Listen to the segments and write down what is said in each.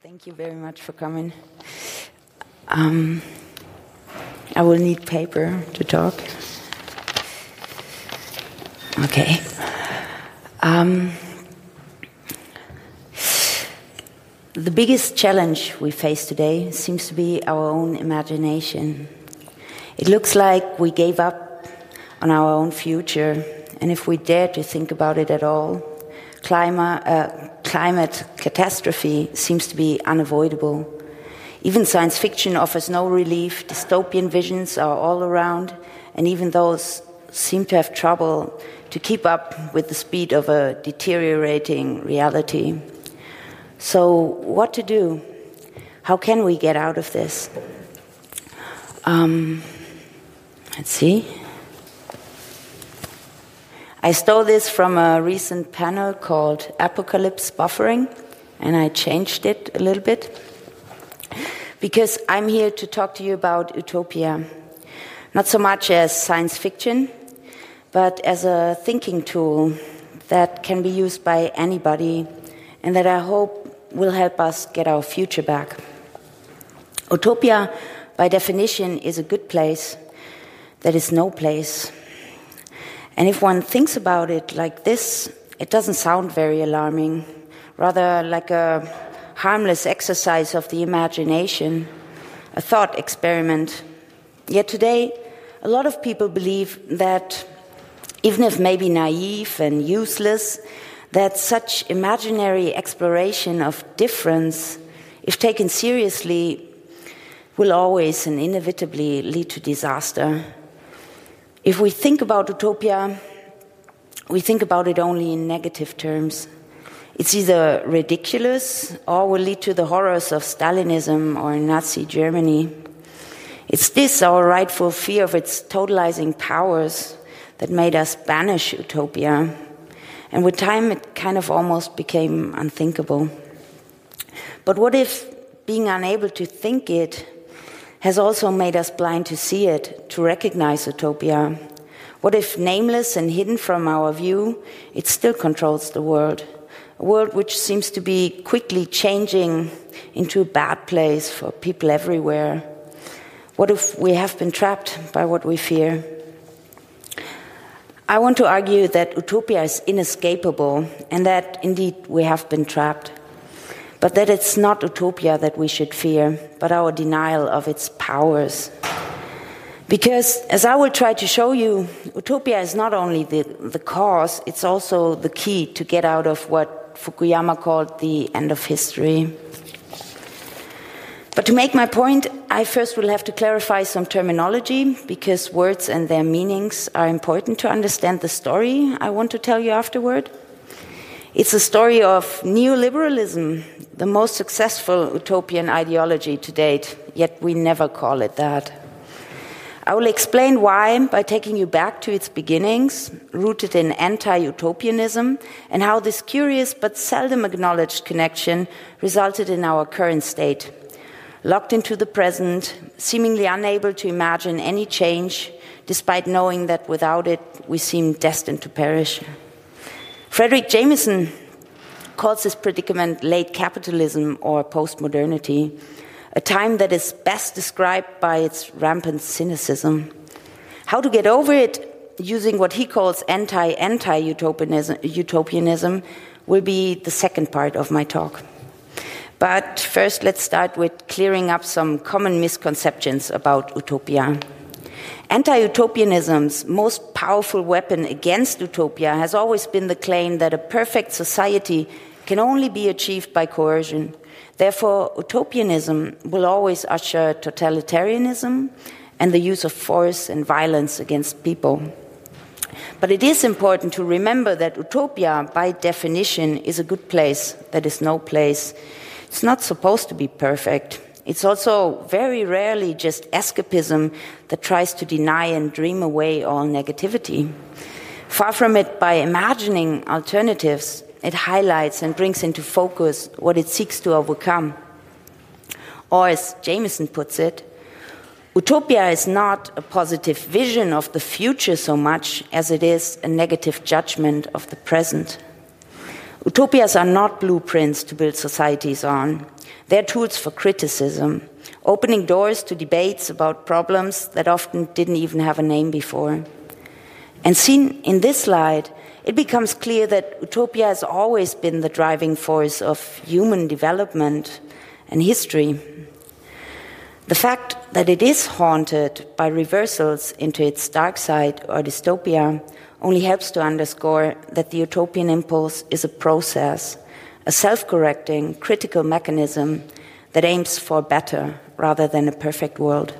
Thank you very much for coming. I will need paper to talk. Okay. The biggest challenge we face today seems to be our own imagination. It looks like we gave up on our own future, and if we dare to think about it at all, climate catastrophe seems to be unavoidable. Even science fiction offers no relief. Dystopian visions are all around, and even those seem to have trouble to keep up with the speed of a deteriorating reality. So, what to do? How can we get out of this? Let's see. I stole this from a recent panel called Apocalypse Buffering, and I changed it a little bit. Because I'm here to talk to you about utopia. Not so much as science fiction, but as a thinking tool that can be used by anybody, and that I hope will help us get our future back. Utopia, by definition, is a good place that is no place. And if one thinks about it like this, it doesn't sound very alarming, rather like a harmless exercise of the imagination, a thought experiment. Yet today, a lot of people believe that, even if maybe naive and useless, that such imaginary exploration of difference, if taken seriously, will always and inevitably lead to disaster. If we think about utopia, we think about it only in negative terms. It's either ridiculous or will lead to the horrors of Stalinism or Nazi Germany. It's this, our rightful fear of its totalizing powers, that made us banish utopia. And with time, it kind of almost became unthinkable. But what if being unable to think it has also made us blind to see it, to recognize utopia? What if, nameless and hidden from our view, it still controls the world? A world which seems to be quickly changing into a bad place for people everywhere. What if we have been trapped by what we fear? I want to argue that utopia is inescapable and that, indeed, we have been trapped. But that it's not utopia that we should fear, but our denial of its powers. Because, as I will try to show you, utopia is not only the cause, it's also the key to get out of what Fukuyama called the end of history. But to make my point, I first will have to clarify some terminology, because words and their meanings are important to understand the story I want to tell you afterward. It's a story of neoliberalism, the most successful utopian ideology to date, yet we never call it that. I will explain why by taking you back to its beginnings, rooted in anti-utopianism, and how this curious but seldom acknowledged connection resulted in our current state. Locked into the present, seemingly unable to imagine any change, despite knowing that without it we seem destined to perish. Fredric Jameson calls this predicament late capitalism or postmodernity, a time that is best described by its rampant cynicism. How to get over it, using what he calls anti-utopianism, will be the second part of my talk. But first, let's start with clearing up some common misconceptions about utopia. Anti-utopianism's most powerful weapon against utopia has always been the claim that a perfect society can only be achieved by coercion. Therefore, utopianism will always usher totalitarianism and the use of force and violence against people. But it is important to remember that utopia, by definition, is a good place that is no place. It's not supposed to be perfect. It's also very rarely just escapism that tries to deny and dream away all negativity. Far from it, by imagining alternatives, it highlights and brings into focus what it seeks to overcome. Or, as Jameson puts it, utopia is not a positive vision of the future so much as it is a negative judgment of the present. Utopias are not blueprints to build societies on. They're tools for criticism, opening doors to debates about problems that often didn't even have a name before. And seen in this light, it becomes clear that utopia has always been the driving force of human development and history. The fact that it is haunted by reversals into its dark side or dystopia only helps to underscore that the utopian impulse is a process, a self-correcting, critical mechanism that aims for better rather than a perfect world.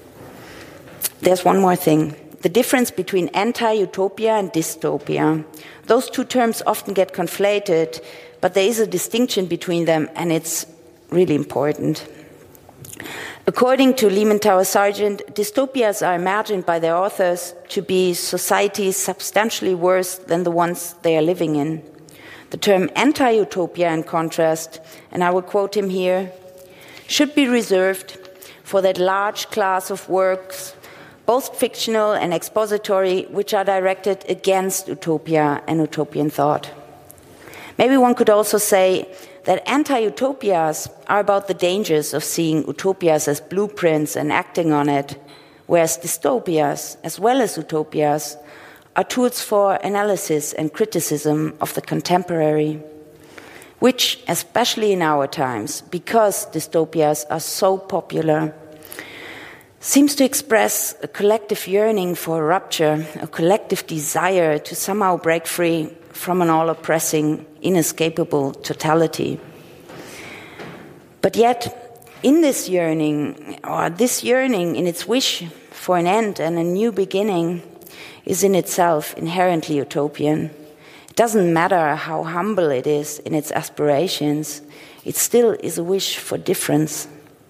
There's one more thing. The difference between anti-utopia and dystopia. Those two terms often get conflated, but there is a distinction between them, and it's really important. According to Lehman-Tower Sargent, dystopias are imagined by their authors to be societies substantially worse than the ones they are living in. The term anti-utopia, in contrast, and I will quote him here, should be reserved for that large class of works, both fictional and expository, which are directed against utopia and utopian thought. Maybe one could also say that anti-utopias are about the dangers of seeing utopias as blueprints and acting on it, whereas dystopias, as well as utopias, are tools for analysis and criticism of the contemporary, which, especially in our times, because dystopias are so popular, seems to express a collective yearning for rupture, a collective desire to somehow break free from an all-oppressing, inescapable totality. But yet, in this yearning in its wish for an end and a new beginning, is in itself inherently utopian. It doesn't matter how humble it is in its aspirations, it still is a wish for difference.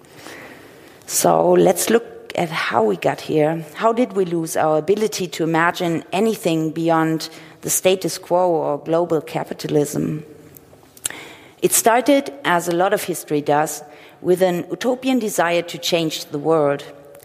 So let's look at how we got here. How did we lose our ability to imagine anything beyond the status quo or global capitalism? It started, as a lot of history does, with an utopian desire to change the world.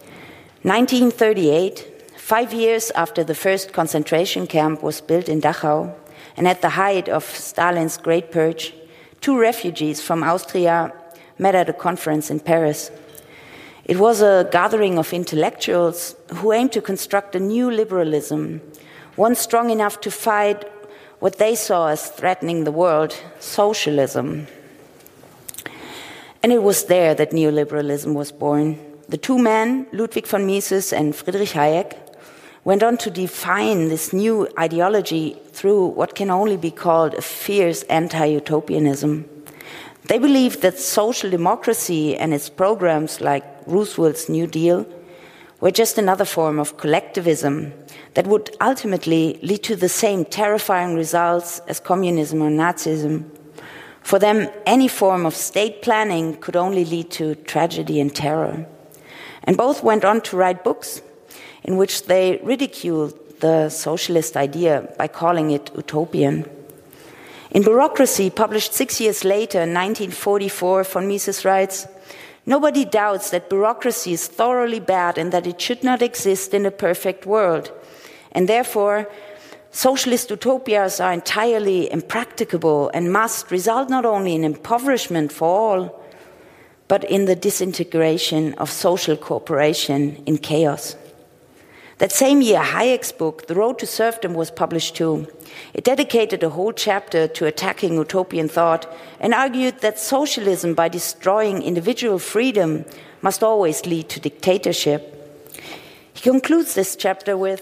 1938, 5 years after the first concentration camp was built in Dachau, and at the height of Stalin's Great Purge, 2 refugees from Austria met at a conference in Paris. It was a gathering of intellectuals who aimed to construct a new liberalism, one strong enough to fight what they saw as threatening the world, socialism. And it was there that neoliberalism was born. The 2 men, Ludwig von Mises and Friedrich Hayek, went on to define this new ideology through what can only be called a fierce anti-utopianism. They believed that social democracy and its programs like Roosevelt's New Deal were just another form of collectivism that would ultimately lead to the same terrifying results as communism or Nazism. For them, any form of state planning could only lead to tragedy and terror. And both went on to write books in which they ridiculed the socialist idea by calling it utopian. In Bureaucracy, published 6 years later, in 1944, von Mises writes, "Nobody doubts that bureaucracy is thoroughly bad and that it should not exist in a perfect world. And therefore, socialist utopias are entirely impracticable and must result not only in impoverishment for all, but in the disintegration of social cooperation in chaos." That same year, Hayek's book, The Road to Serfdom, was published too. It dedicated a whole chapter to attacking utopian thought and argued that socialism, by destroying individual freedom, must always lead to dictatorship. He concludes this chapter with,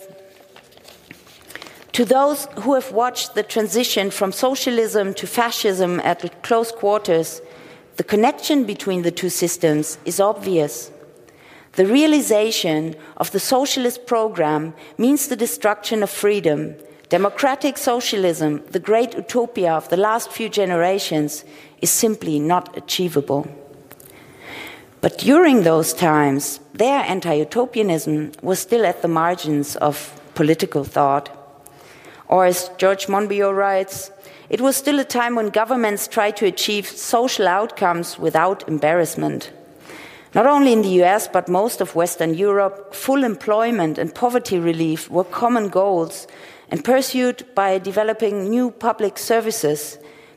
"To those who have watched the transition from socialism to fascism at close quarters, the connection between the two systems is obvious. The realization of the socialist program means the destruction of freedom. Democratic socialism, the great utopia of the last few generations, is simply not achievable." But during those times, their anti-utopianism was still at the margins of political thought. Or as George Monbiot writes, "It was still a time when governments tried to achieve social outcomes without embarrassment. Not only in the US, but most of Western Europe, full employment and poverty relief were common goals and pursued by developing new public services,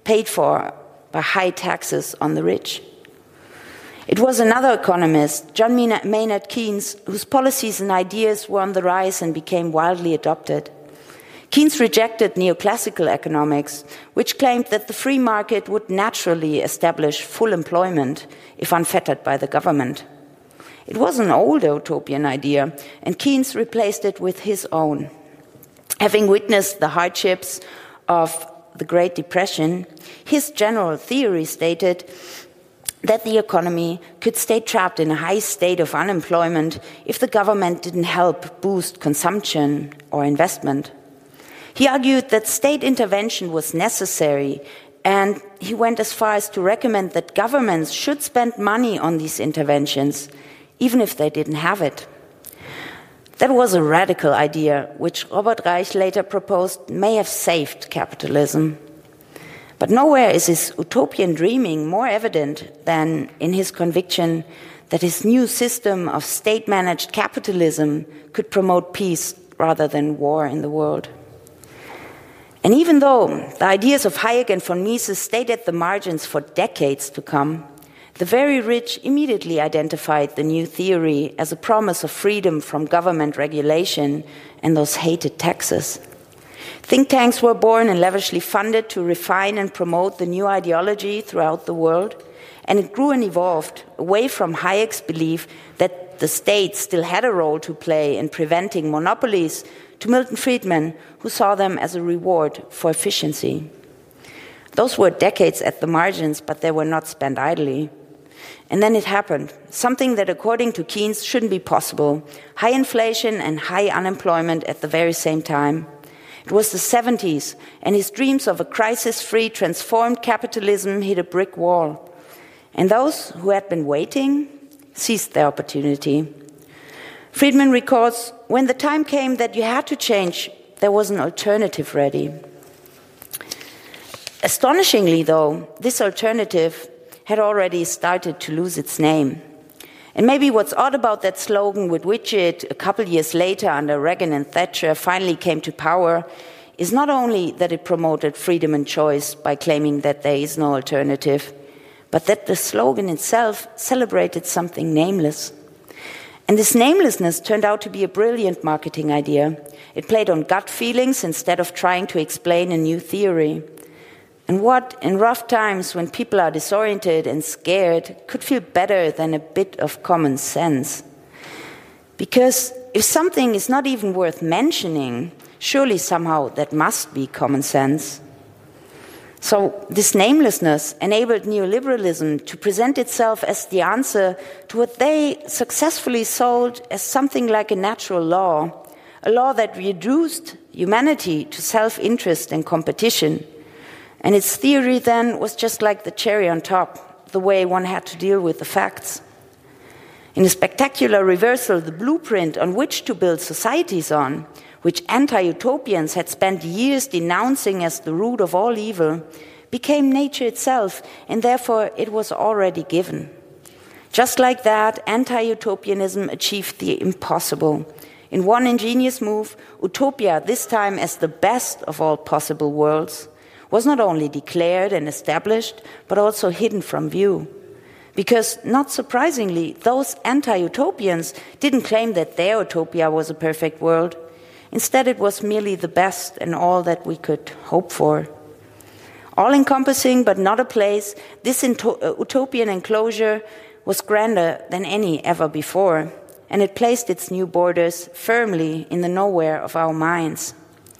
paid for by high taxes on the rich. It was another economist, John Maynard Keynes, whose policies and ideas were on the rise and became widely adopted. Keynes rejected neoclassical economics, which claimed that the free market would naturally establish full employment if unfettered by the government. It was an old utopian idea, and Keynes replaced it with his own. Having witnessed the hardships of the Great Depression, his general theory stated that the economy could stay trapped in a high state of unemployment if the government didn't help boost consumption or investment. He argued that state intervention was necessary, and he went as far as to recommend that governments should spend money on these interventions, even if they didn't have it. That was a radical idea, which Robert Reich later proposed may have saved capitalism. But nowhere is his utopian dreaming more evident than in his conviction that his new system of state-managed capitalism could promote peace rather than war in the world. And even though the ideas of Hayek and von Mises stayed at the margins for decades to come, the very rich immediately identified the new theory as a promise of freedom from government regulation and those hated taxes. Think tanks were born and lavishly funded to refine and promote the new ideology throughout the world, and it grew and evolved away from Hayek's belief that the state still had a role to play in preventing monopolies to Milton Friedman, who saw them as a reward for efficiency. Those were decades at the margins, but they were not spent idly. And then it happened, something that according to Keynes shouldn't be possible: high inflation and high unemployment at the very same time. It was the 70s, and his dreams of a crisis-free, transformed capitalism hit a brick wall. And those who had been waiting seized their opportunity. Friedman records, when the time came that you had to change, there was an alternative ready. Astonishingly, though, this alternative had already started to lose its name. And maybe what's odd about that slogan, with which it, a couple years later, under Reagan and Thatcher, finally came to power, is not only that it promoted freedom and choice by claiming that there is no alternative, but that the slogan itself celebrated something nameless. And this namelessness turned out to be a brilliant marketing idea. It played on gut feelings instead of trying to explain a new theory. And what, in rough times when people are disoriented and scared, could feel better than a bit of common sense? Because if something is not even worth mentioning, surely somehow that must be common sense. So this namelessness enabled neoliberalism to present itself as the answer to what they successfully sold as something like a natural law, a law that reduced humanity to self-interest and competition. And its theory then was just like the cherry on top, the way one had to deal with the facts. In a spectacular reversal, the blueprint on which to build societies on, which anti-utopians had spent years denouncing as the root of all evil, became nature itself, and therefore it was already given. Just like that, anti-utopianism achieved the impossible. In one ingenious move, utopia, this time as the best of all possible worlds, was not only declared and established, but also hidden from view. Because, not surprisingly, those anti-utopians didn't claim that their utopia was a perfect world. Instead, it was merely the best and all that we could hope for. All-encompassing, but not a place, this utopian enclosure was grander than any ever before, and it placed its new borders firmly in the nowhere of our minds.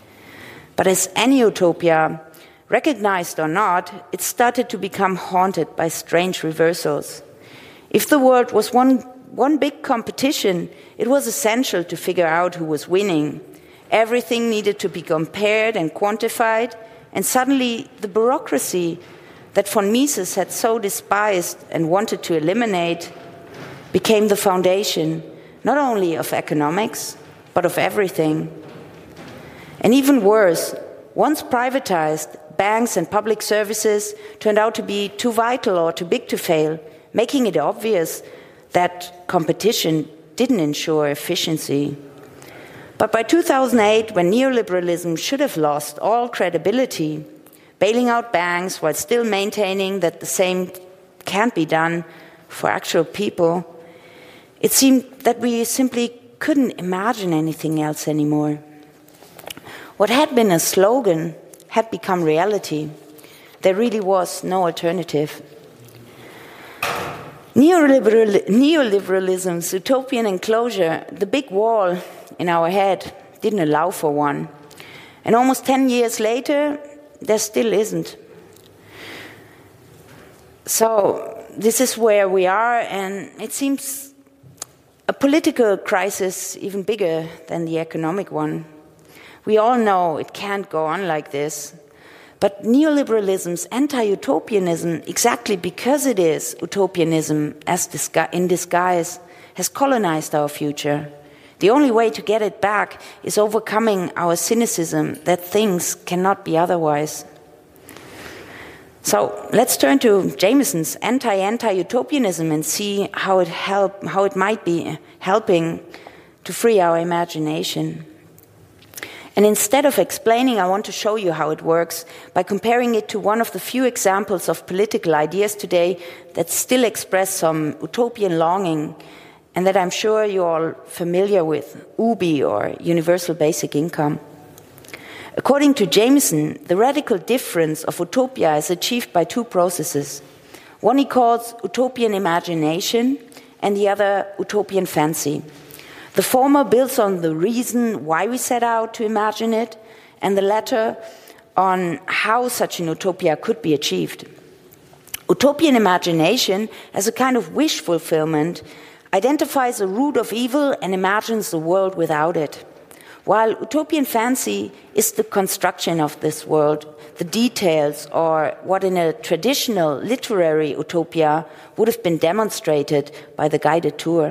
But as any utopia, recognized or not, it started to become haunted by strange reversals. If the world was one big competition, it was essential to figure out who was winning. Everything needed to be compared and quantified, and suddenly the bureaucracy that von Mises had so despised and wanted to eliminate became the foundation, not only of economics, but of everything. And even worse, once privatized, banks and public services turned out to be too vital or too big to fail, making it obvious that competition didn't ensure efficiency. But by 2008, when neoliberalism should have lost all credibility, bailing out banks while still maintaining that the same can't be done for actual people. It seemed that we simply couldn't imagine anything else anymore. What had been a slogan had become reality. There really was no alternative. Neoliberalism's utopian enclosure, the big wall in our head, didn't allow for one. And almost 10 years later, there still isn't. So this is where we are, and it seems a political crisis even bigger than the economic one. We all know it can't go on like this. But neoliberalism's anti-utopianism, exactly because it is utopianism in disguise, has colonized our future. The only way to get it back is overcoming our cynicism that things cannot be otherwise. So let's turn to Jameson's anti-utopianism and see how it might be helping to free our imagination. And instead of explaining, I want to show you how it works by comparing it to one of the few examples of political ideas today that still express some utopian longing and that I'm sure you're all familiar with, UBI, or Universal Basic Income. According to Jameson, the radical difference of utopia is achieved by two processes. One he calls utopian imagination and the other utopian fancy. The former builds on the reason why we set out to imagine it, and the latter on how such an utopia could be achieved. Utopian imagination, as a kind of wish fulfillment, identifies a root of evil and imagines the world without it. While utopian fancy is the construction of this world, the details, or what in a traditional literary utopia would have been demonstrated by the guided tour.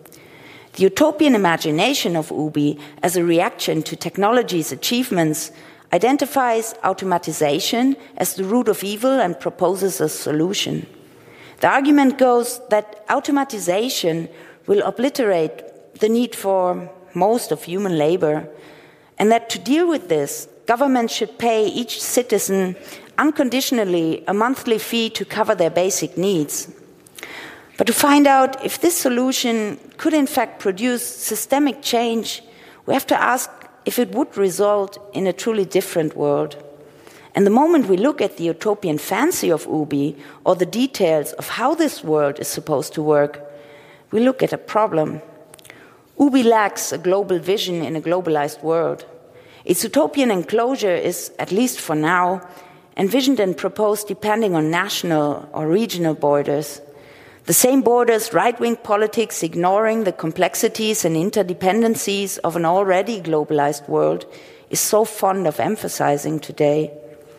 The utopian imagination of UBI, as a reaction to technology's achievements, identifies automatization as the root of evil and proposes a solution. The argument goes that automatization will obliterate the need for most of human labor, and that to deal with this, governments should pay each citizen unconditionally a monthly fee to cover their basic needs. But to find out if this solution could in fact produce systemic change, we have to ask if it would result in a truly different world. And the moment we look at the utopian fancy of UBI or the details of how this world is supposed to work, we look at a problem. UBI lacks a global vision in a globalized world. Its utopian enclosure is, at least for now, envisioned and proposed depending on national or regional borders. The same borders right-wing politics, ignoring the complexities and interdependencies of an already globalized world, is so fond of emphasizing today.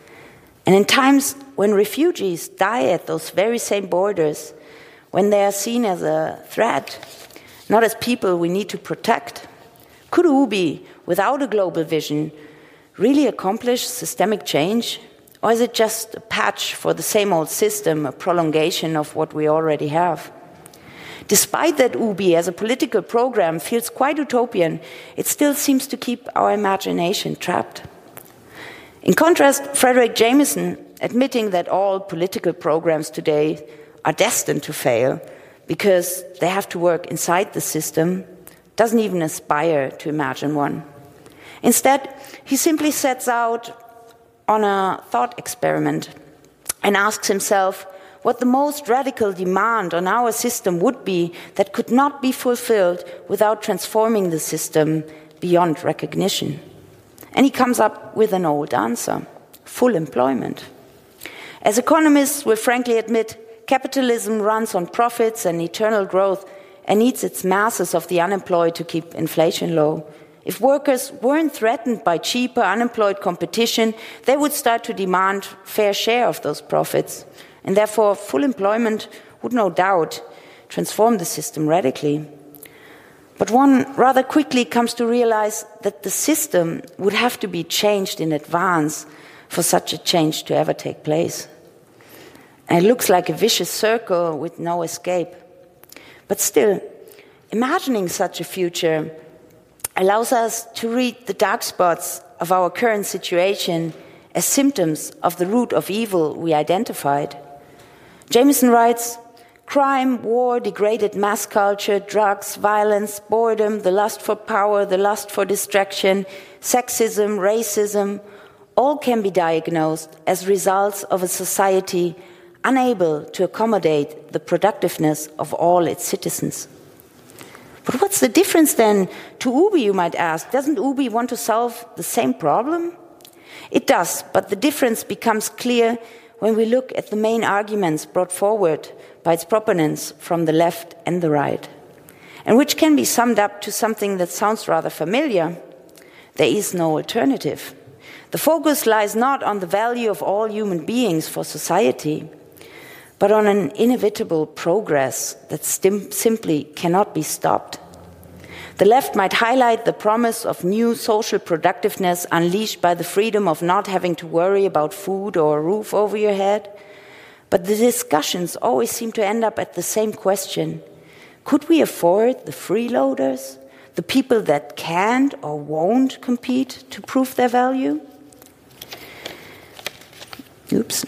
And in times when refugees die at those very same borders, when they are seen as a threat, not as people we need to protect, could UBI, without a global vision, really accomplish systemic change? Or is it just a patch for the same old system, a prolongation of what we already have? Despite that UBI as a political program feels quite utopian, it still seems to keep our imagination trapped. In contrast, Frederick Jameson, admitting that all political programs today are destined to fail because they have to work inside the system, doesn't even aspire to imagine one. Instead, he simply sets out on a thought experiment and asks himself what the most radical demand on our system would be that could not be fulfilled without transforming the system beyond recognition. And he comes up with an old answer: full employment. As economists will frankly admit, capitalism runs on profits and eternal growth and needs its masses of the unemployed to keep inflation low. If workers weren't threatened by cheaper unemployed competition, they would start to demand fair share of those profits. And therefore, full employment would no doubt transform the system radically. But one rather quickly comes to realize that the system would have to be changed in advance for such a change to ever take place. And it looks like a vicious circle with no escape. But still, imagining such a future allows us to read the dark spots of our current situation as symptoms of the root of evil we identified. Jameson writes, crime, war, degraded mass culture, drugs, violence, boredom, the lust for power, the lust for distraction, sexism, racism, all can be diagnosed as results of a society unable to accommodate the productiveness of all its citizens. But what's the difference then to UBI, you might ask? Doesn't UBI want to solve the same problem? It does, but the difference becomes clear when we look at the main arguments brought forward by its proponents from the left and the right, and which can be summed up to something that sounds rather familiar. There is no alternative. The focus lies not on the value of all human beings for society, but on an inevitable progress that simply cannot be stopped. The left might highlight the promise of new social productiveness unleashed by the freedom of not having to worry about food or a roof over your head, but the discussions always seem to end up at the same question. Could we afford the freeloaders, the people that can't or won't compete to prove their value? Oops.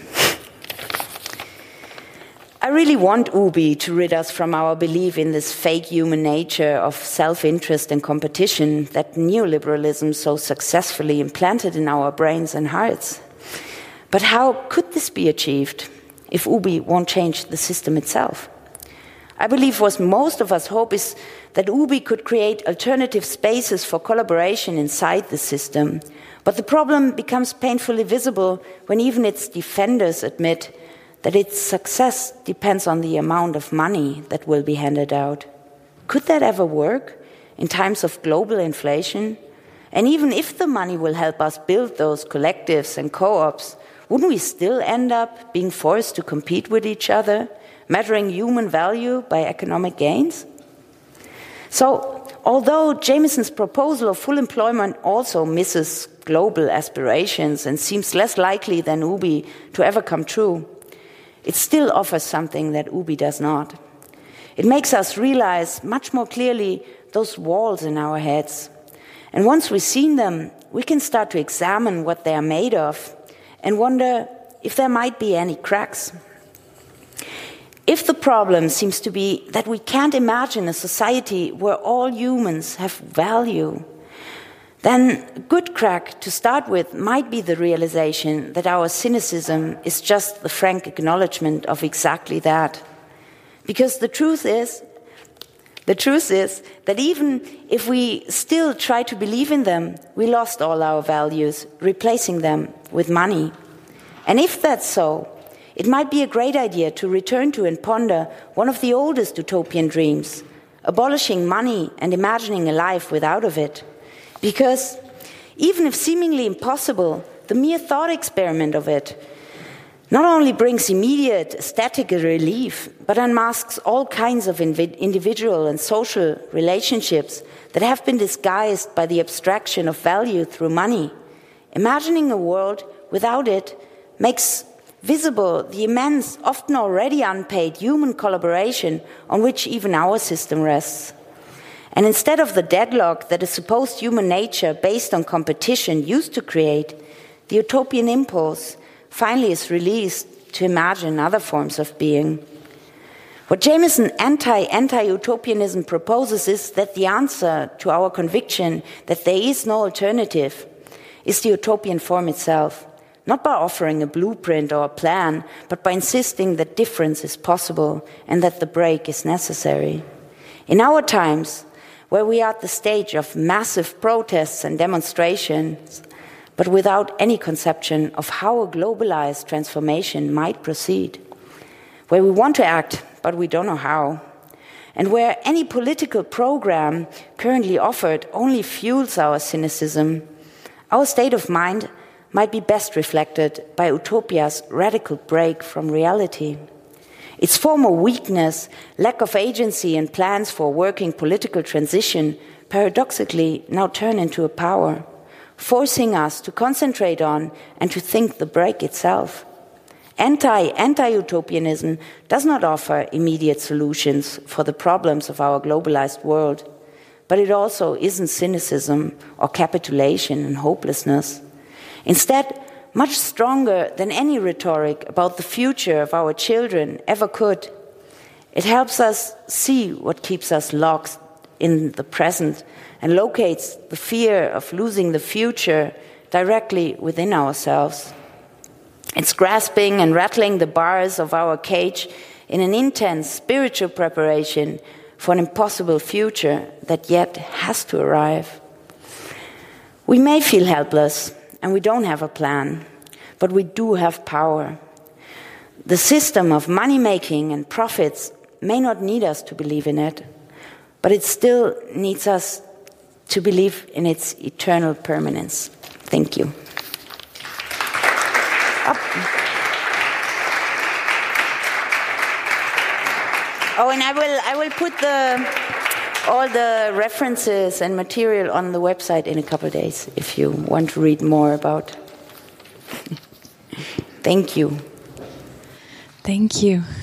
I really want UBI to rid us from our belief in this fake human nature of self-interest and competition that neoliberalism so successfully implanted in our brains and hearts. But how could this be achieved if UBI won't change the system itself? I believe what most of us hope is that UBI could create alternative spaces for collaboration inside the system. But the problem becomes painfully visible when even its defenders admit that its success depends on the amount of money that will be handed out. Could that ever work in times of global inflation? And even if the money will help us build those collectives and co-ops, wouldn't we still end up being forced to compete with each other, measuring human value by economic gains? So, although Jameson's proposal of full employment also misses global aspirations and seems less likely than UBI to ever come true, it still offers something that UBI does not. It makes us realize much more clearly those walls in our heads. And once we've seen them, we can start to examine what they are made of and wonder if there might be any cracks. If the problem seems to be that we can't imagine a society where all humans have value, then a good crack to start with might be the realization that our cynicism is just the frank acknowledgement of exactly that. Because the truth is that even if we still try to believe in them, we lost all our values, replacing them with money. And if that's so, it might be a great idea to return to and ponder one of the oldest utopian dreams, abolishing money and imagining a life without of it. Because even if seemingly impossible, the mere thought experiment of it not only brings immediate aesthetic relief, but unmasks all kinds of individual and social relationships that have been disguised by the abstraction of value through money. Imagining a world without it makes visible the immense, often already unpaid human collaboration on which even our system rests. And instead of the deadlock that a supposed human nature based on competition used to create, the utopian impulse finally is released to imagine other forms of being. What Jameson anti-utopianism proposes is that the answer to our conviction that there is no alternative is the utopian form itself, not by offering a blueprint or a plan, but by insisting that difference is possible and that the break is necessary. In our times, where we are at the stage of massive protests and demonstrations, but without any conception of how a globalized transformation might proceed, where we want to act, but we don't know how, and where any political program currently offered only fuels our cynicism, our state of mind might be best reflected by utopia's radical break from reality. Its former weakness, lack of agency and plans for working political transition paradoxically now turn into a power, forcing us to concentrate on and to think the break itself. Anti-utopianism does not offer immediate solutions for the problems of our globalized world, but it also isn't cynicism or capitulation and hopelessness. Instead, much stronger than any rhetoric about the future of our children ever could. It helps us see what keeps us locked in the present and locates the fear of losing the future directly within ourselves. It's grasping and rattling the bars of our cage in an intense spiritual preparation for an impossible future that yet has to arrive. We may feel helpless and we don't have a plan, but we do have power. The system of money-making and profits may not need us to believe in it, but it still needs us to believe in its eternal permanence. Thank you. Oh, and I will put all the references and material on the website in a couple of days if you want to read more about. Thank you. Thank you.